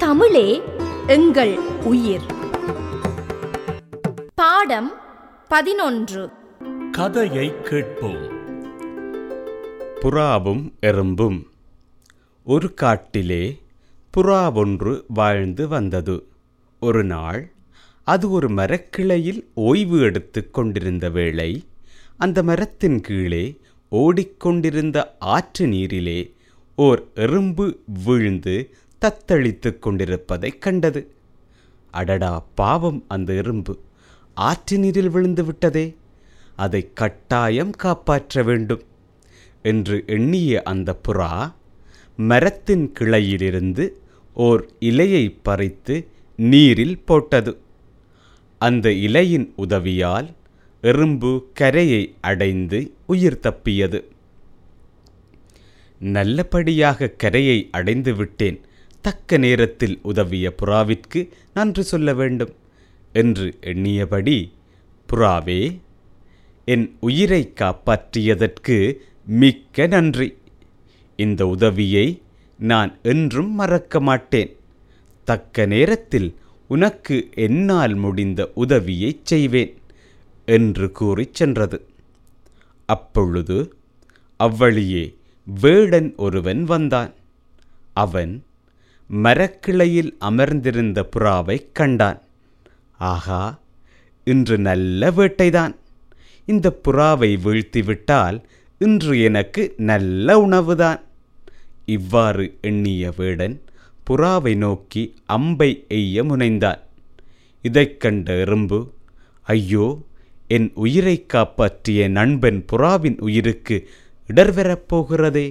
தமிழே எங்கள் உயிர். பாடம் 11. கதையை கேட்போம். புறாவும் எறும்பும். ஒரு காட்டிலே புறா ஒன்று வாழ்ந்து வந்தது. ஒரு நாள் அது ஒரு மரக்கிளையில் ஓய்வு எடுத்து கொண்டிருந்த வேளை, அந்த மரத்தின் கீழே ஓடிக்கொண்டிருந்த ஆற்று நீரிலே ஓர் எறும்பு வீழ்ந்து தத்தளித்து கொண்டிருப்பதைக் கண்டது. அடடா பாவம், அந்த எறும்பு ஆற்று நீரில் விழுந்து விட்டதே, அதை கட்டாயம் காப்பாற்ற வேண்டும் என்று எண்ணிய அந்த புறா மரத்தின் கிளையிலிருந்து ஓர் இலையை பறித்து நீரில் போட்டது. அந்த இலையின் உதவியால் எறும்பு கரையை அடைந்து உயிர் தப்பியது. நல்லபடியாக கரையை அடைந்து விட்டேன், தக்க நேரத்தில் உதவிய புறாவிற்கு நன்றி சொல்ல வேண்டும் என்று எண்ணியபடி, புறாவே, என் உயிரை காப்பாற்றியதற்கு மிக்க நன்றி. இந்த உதவியை நான் என்றும் மறக்க மாட்டேன். தக்க நேரத்தில் உனக்கு என்னால் முடிந்த உதவியை செய்வேன் என்று கூறிச் சென்றது. அப்பொழுது அவ்வழியே வேடன் ஒருவன் வந்தான். அவன் மரக்கிளையில் அமர்ந்திருந்த புறாவைக் கண்டான். ஆகா, இன்று நல்ல வேட்டைதான். இந்த புறாவை வீழ்த்திவிட்டால் இன்று எனக்கு நல்ல உணவுதான். இவ்வாறு எண்ணிய வேடன் புறாவை நோக்கி அம்பை எய்ய முனைந்தான். இதைக் கண்ட எறும்பு, ஐயோ, என் உயிரை காப்பாற்றிய நண்பன் புறாவின் உயிருக்கு இடர் வரப்போகிறதே.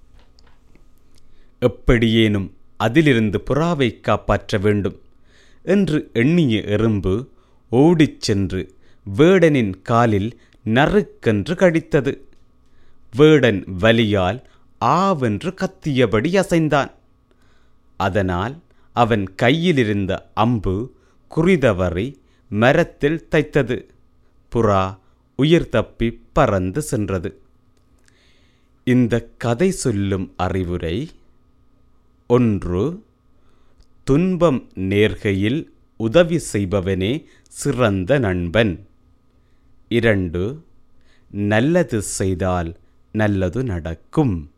எப்படியேனும் அதிலிருந்து புறாவை காப்பாற்ற வேண்டும் என்று எண்ணிய எறும்பு ஓடிச் சென்று வேடனின் காலில் நறுக்கென்று கடித்தது. வேடன் வலியால் ஆவென்று கத்தியபடி அசைந்தான். அதனால் அவன் கையிலிருந்த அம்பு குறிதவறி மரத்தில் தைத்தது. புறா உயிர் தப்பி பறந்து சென்றது. இந்த கதை சொல்லும் அறிவுரை: 1. துன்பம் நேர்கையில் உதவி செய்பவனே சிறந்த நண்பன். 2. நல்லது செய்தால் நல்லது நடக்கும்.